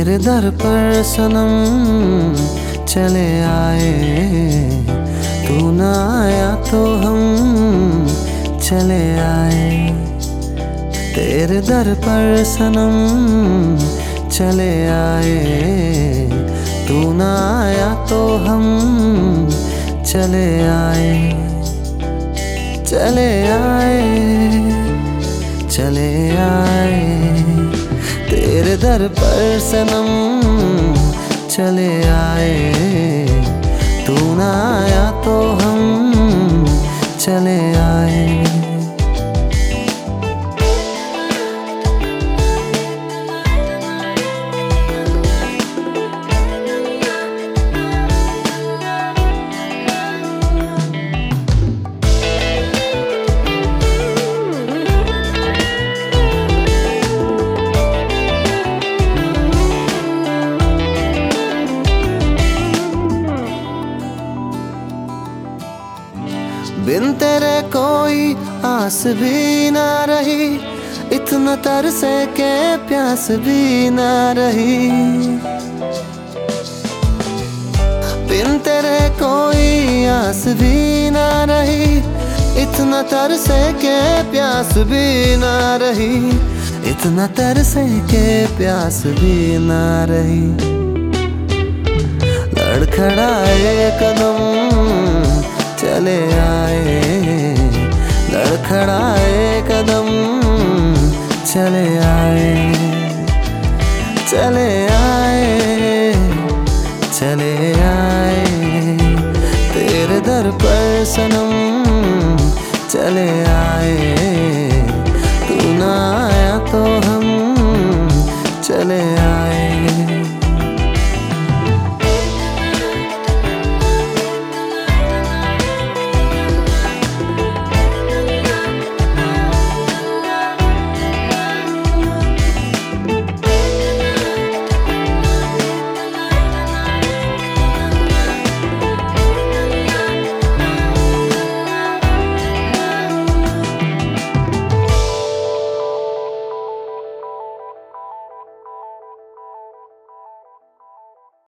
तेरे दर पर सनम चले आए, तू ना आया तो हम चले आए। तेरे दर पर सनम चले आए, तू ना आया तो हम चले आए। चले आए, चले आए, तेरे दर पर सनम चले आए, तू ना आया तो हम चले आए। बिन तेरे कोई आस भी ना रही, इतना तरसे के प्यास भी ना रही। बिन तेरे कोई आस भी ना रही, इतना तरसे के प्यास भी ना रही। इतना तरसे के प्यास भी ना रही। लड़खड़ाए कदम चले आए, लड़खड़ाए कदम चले आए। चले आए, चले आए, तेरे दर पर सनम चले आए, तू ना